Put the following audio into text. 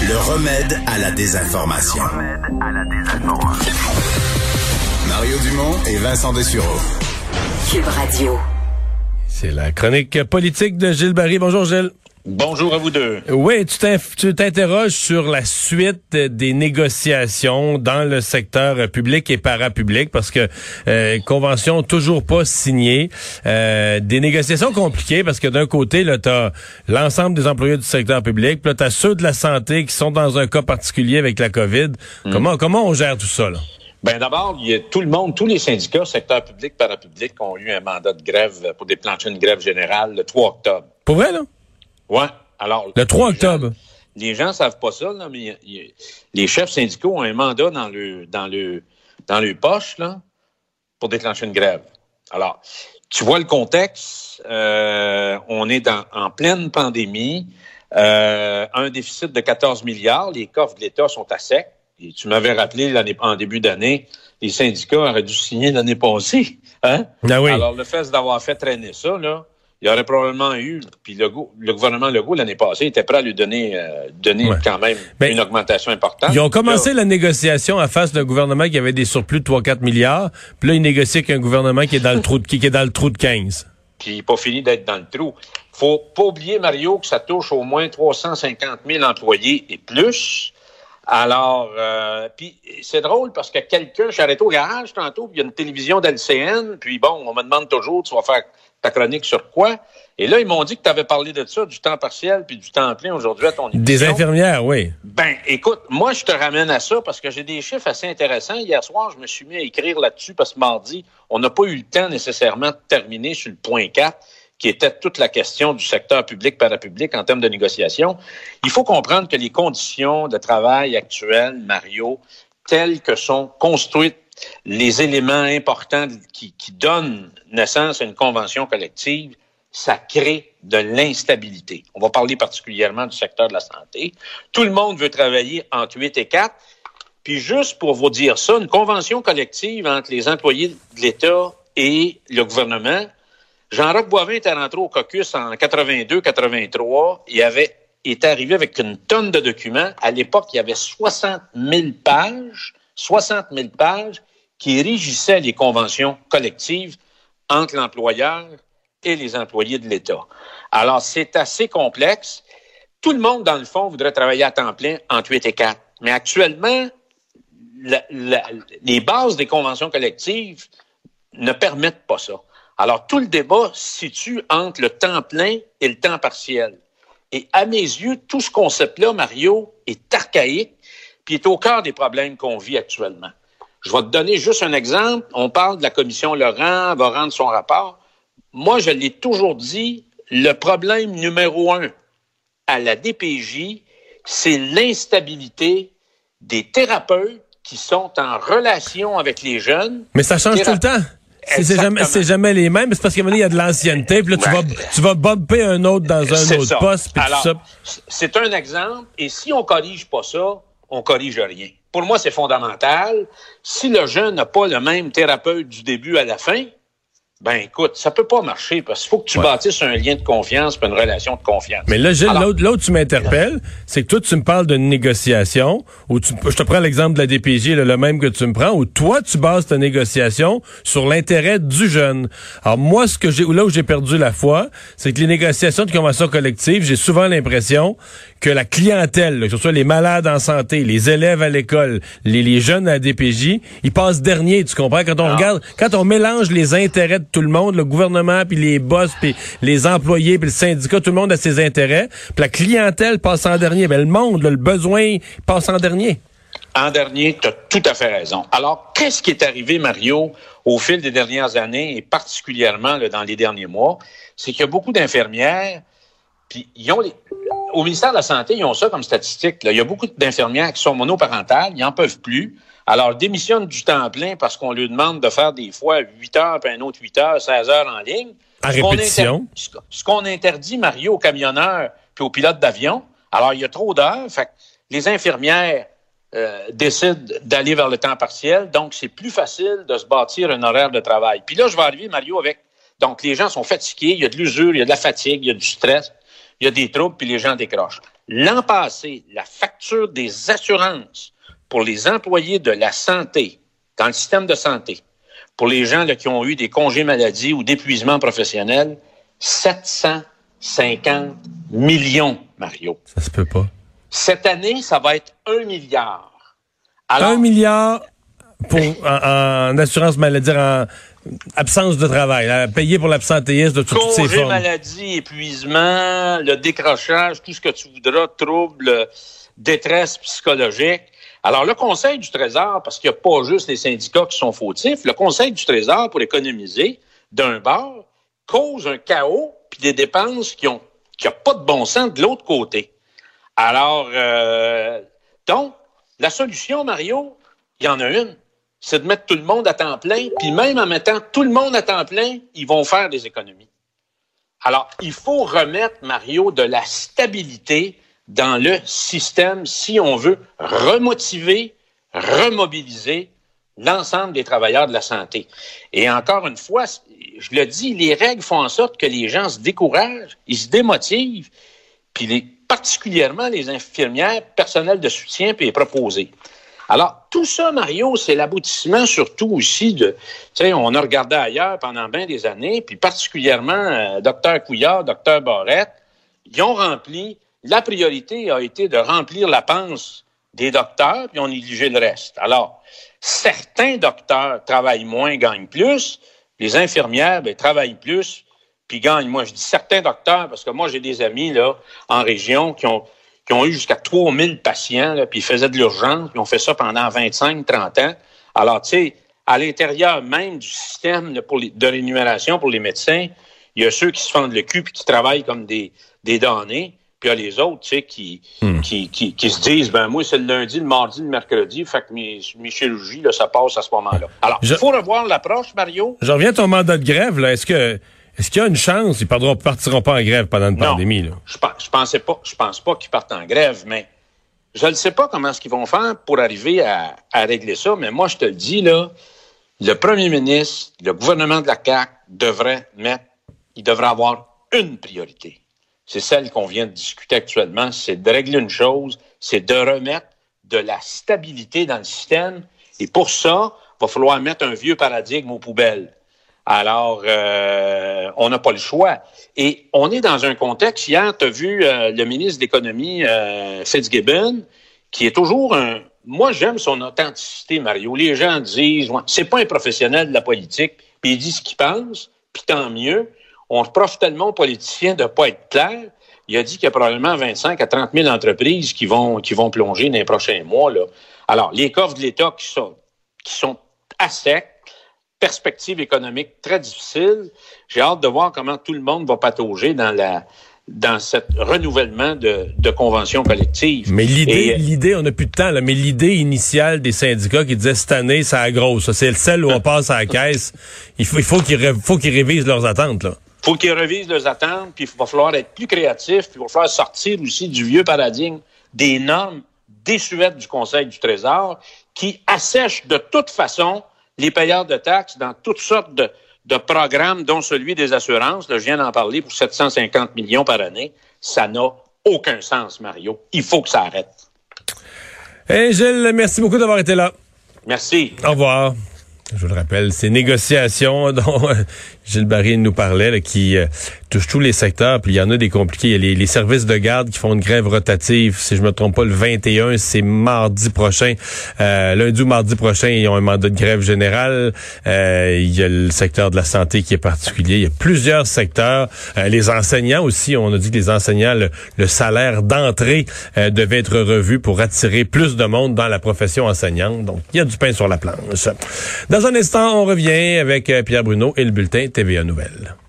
Le remède à la désinformation. Mario Dumont et Vincent Dessureau. Cube Radio. C'est la chronique politique de Gilles Barry. Bonjour Gilles. Bonjour à vous deux. Oui, tu t'interroges sur la suite des négociations dans le secteur public et parapublic parce que convention toujours pas signée. Des négociations compliquées parce que d'un côté, là, t'as l'ensemble des employés du secteur public, puis là, t'as ceux de la santé qui sont dans un cas particulier avec la COVID. Comment on gère tout ça, là? Ben d'abord, il y a tout le monde, tous les syndicats, secteur public, parapublic, ont eu un mandat de grève pour déclencher une grève générale le 3 octobre. Pour vrai, là? Ouais. Alors, le 3 octobre. Les gens savent pas ça, là, mais les chefs syndicaux ont un mandat dans le poche, là, pour déclencher une grève. Alors, tu vois le contexte, on est en pleine pandémie, un déficit de 14 milliards, les coffres de l'État sont à sec. Et tu m'avais rappelé en début d'année, les syndicats auraient dû signer l'année passée. Hein? Ah oui. Alors, le fait d'avoir fait traîner ça, là, il y aurait probablement eu, puis le gouvernement Legault, l'année passée, était prêt à lui donner quand même une augmentation importante. Ils ont commencé la négociation à face d'un gouvernement qui avait des surplus de 3-4 milliards, puis là, ils négocient avec un gouvernement qui est dans le trou qui est dans le trou de 15. Puis il n'est pas fini d'être dans le trou. Faut pas oublier, Mario, que ça touche au moins 350 000 employés et plus. Alors, puis c'est drôle parce que quelqu'un, je suis arrêté au garage tantôt, puis il y a une télévision d'LCN, puis bon, on me demande toujours, tu vas faire ta chronique sur quoi? Et là, ils m'ont dit que tu avais parlé de ça, du temps partiel puis du temps plein aujourd'hui à ton émission. Des infirmières, oui. Ben, écoute, moi, je te ramène à ça parce que j'ai des chiffres assez intéressants. Hier soir, je me suis mis à écrire là-dessus parce que mardi, on n'a pas eu le temps nécessairement de terminer sur le point 4, qui était toute la question du secteur public-parapublic en termes de négociation. Il faut comprendre que les conditions de travail actuelles, Mario, telles que sont construites les éléments importants qui donnent naissance à une convention collective, ça crée de l'instabilité. On va parler particulièrement du secteur de la santé. Tout le monde veut travailler entre 8 et 4. Puis juste pour vous dire ça, une convention collective entre les employés de l'État et le gouvernement, Jean-Roch Boivin était rentré au caucus en 82-83. Il était arrivé avec une tonne de documents. À l'époque, il y avait 60 000 pages qui régissaient les conventions collectives entre l'employeur et les employés de l'État. Alors, c'est assez complexe. Tout le monde, dans le fond, voudrait travailler à temps plein entre 8 et 4. Mais actuellement, les bases des conventions collectives ne permettent pas ça. Alors, tout le débat se situe entre le temps plein et le temps partiel. Et à mes yeux, tout ce concept-là, Mario, est archaïque puis est au cœur des problèmes qu'on vit actuellement. Je vais te donner juste un exemple. On parle de la commission Laurent, elle va rendre son rapport. Moi, je l'ai toujours dit, le problème numéro 1 à la DPJ, c'est l'instabilité des thérapeutes qui sont en relation avec les jeunes. Mais ça change tout le temps. C'est jamais les mêmes. C'est parce qu'à un moment donné, il y a de l'ancienneté. Puis là, tu vas bumper un autre dans un autre poste. Puis alors, tout ça. C'est un exemple. Et si on corrige pas ça, on corrige rien. Pour moi, c'est fondamental. Si le jeune n'a pas le même thérapeute du début à la fin, ben écoute, ça peut pas marcher parce qu'il faut que tu bâtisses un lien de confiance puis une relation de confiance. Mais là, Gilles, l'autre tu m'interpelles, c'est que toi, tu me parles d'une négociation, où je te prends l'exemple de la DPJ, le même que tu me prends, où toi, tu bases ta négociation sur l'intérêt du jeune. Alors moi, là où j'ai perdu la foi, c'est que les négociations de convention collective, j'ai souvent l'impression que la clientèle, que ce soit les malades en santé, les élèves à l'école, les jeunes à la DPJ, ils passent dernier, tu comprends? Quand on regarde, quand on mélange les intérêts de tout le monde, le gouvernement, puis les boss, puis les employés, puis le syndicat, tout le monde a ses intérêts, puis la clientèle passe en dernier. Ben, le monde, le besoin passe en dernier. En dernier, tu as tout à fait raison. Alors, qu'est-ce qui est arrivé, Mario, au fil des dernières années, et particulièrement dans les derniers mois? C'est qu'il y a beaucoup d'infirmières, puis au ministère de la Santé, ils ont ça comme statistique. Là. Il y a beaucoup d'infirmières qui sont monoparentales, ils n'en peuvent plus. Alors, ils démissionnent du temps plein parce qu'on leur demande de faire des fois 8 heures, puis un autre 8 heures, 16 heures en ligne. À répétition. Ce qu'on interdit, Mario, aux camionneurs puis aux pilotes d'avion. Alors, il y a trop d'heures. Fait que les infirmières décident d'aller vers le temps partiel. Donc, c'est plus facile de se bâtir un horaire de travail. Puis là, je vais arriver, Mario, avec... Donc, les gens sont fatigués, il y a de l'usure, il y a de la fatigue, il y a du stress, il y a des troubles, puis les gens décrochent. L'an passé, la facture des assurances pour les employés de la santé, dans le système de santé, pour les gens là, qui ont eu des congés maladie ou d'épuisement professionnel, 750 millions, Mario. Ça se peut pas. Cette année, ça va être 1 milliard. Alors, 1 milliard en assurance maladie, en absence de travail, payé pour l'absentéisme de toutes ces congé formes. maladie, épuisement, le décrochage, tout ce que tu voudras, troubles, détresse psychologique. Alors, le Conseil du Trésor, parce qu'il n'y a pas juste les syndicats qui sont fautifs, le Conseil du Trésor, pour économiser, d'un bord, cause un chaos puis des dépenses qui n'ont pas de bon sens de l'autre côté. Alors, donc, la solution, Mario, il y en a une, c'est de mettre tout le monde à temps plein, puis même en mettant tout le monde à temps plein, ils vont faire des économies. Alors, il faut remettre, Mario, de la stabilité dans le système si on veut remotiver, remobiliser l'ensemble des travailleurs de la santé. Et encore une fois, je le dis, les règles font en sorte que les gens se découragent, ils se démotivent, puis particulièrement les infirmières, personnel de soutien, puis les proposés. Alors, tout ça, Mario, c'est l'aboutissement surtout aussi de... Tu sais, on a regardé ailleurs pendant bien des années, puis particulièrement Dr Couillard, Dr Barrette, ils ont rempli... La priorité a été de remplir la panse des docteurs, puis on négligeait le reste. Alors, certains docteurs travaillent moins, gagnent plus. Les infirmières, travaillent plus, puis gagnent moins. Je dis certains docteurs, parce que moi, j'ai des amis là en région qui ont eu jusqu'à 3000 patients, là, puis ils faisaient de l'urgence, puis ils ont fait ça pendant 25-30 ans. Alors, tu sais, à l'intérieur même du système de rémunération pour les médecins, il y a ceux qui se fendent le cul puis qui travaillent comme des damnés, puis il y a les autres, tu sais, qui se disent, moi, c'est le lundi, le mardi, le mercredi, fait que mes chirurgies, là, ça passe à ce moment-là. Alors, il faut revoir l'approche, Mario. Je reviens à ton mandat de grève, là. Est-ce qu'il y a une chance? Ils partiront pas en grève pendant une pandémie, là. Je pense pas qu'ils partent en grève, mais je ne sais pas comment est-ce qu'ils vont faire pour arriver à régler ça, mais moi, je te le dis, là, le premier ministre, le gouvernement de la CAQ devrait avoir une priorité. C'est celle qu'on vient de discuter actuellement, c'est de régler une chose, c'est de remettre de la stabilité dans le système. Et pour ça, il va falloir mettre un vieux paradigme aux poubelles. Alors, on n'a pas le choix. Et on est dans un contexte, hier, tu as vu le ministre de l'Économie, Fitzgibbon, qui est toujours moi, j'aime son authenticité, Mario. Les gens disent, c'est pas un professionnel de la politique, puis il dit ce qu'il pense, puis tant mieux. On reproche tellement aux politiciens de ne pas être clairs. Il a dit qu'il y a probablement 25 à 30 000 entreprises qui vont plonger dans les prochains mois, là. Alors, les coffres de l'État qui sont à sec, perspective économique très difficile. J'ai hâte de voir comment tout le monde va patauger dans ce renouvellement de conventions collectives. Mais l'idée, on n'a plus de temps, là, mais l'idée initiale des syndicats qui disaient cette année, ça a grosse. C'est celle où on passe à la caisse. Il faut qu'ils révisent leurs attentes, là. Il faut qu'ils révisent leurs attentes, puis il va falloir être plus créatif, puis il va falloir sortir aussi du vieux paradigme des normes désuètes du Conseil du Trésor qui assèchent de toute façon les payeurs de taxes dans toutes sortes de programmes, dont celui des assurances. Là, je viens d'en parler pour 750 millions par année. Ça n'a aucun sens, Mario. Il faut que ça arrête. Hey Gilles, merci beaucoup d'avoir été là. Merci. Au revoir. Je vous le rappelle, ces négociations dont Gilles Barry nous parlait, là, qui touchent tous les secteurs, puis il y en a des compliqués. Il y a les services de garde qui font une grève rotative. Si je me trompe pas, le 21, c'est mardi prochain. Lundi ou mardi prochain, ils ont un mandat de grève générale. Il y a le secteur de la santé qui est particulier. Il y a plusieurs secteurs. Les enseignants aussi, on a dit que les enseignants, le salaire d'entrée devait être revu pour attirer plus de monde dans la profession enseignante. Donc, il y a du pain sur la planche. Dans un instant, on revient avec Pierre Bruno et le bulletin TVA Nouvelles.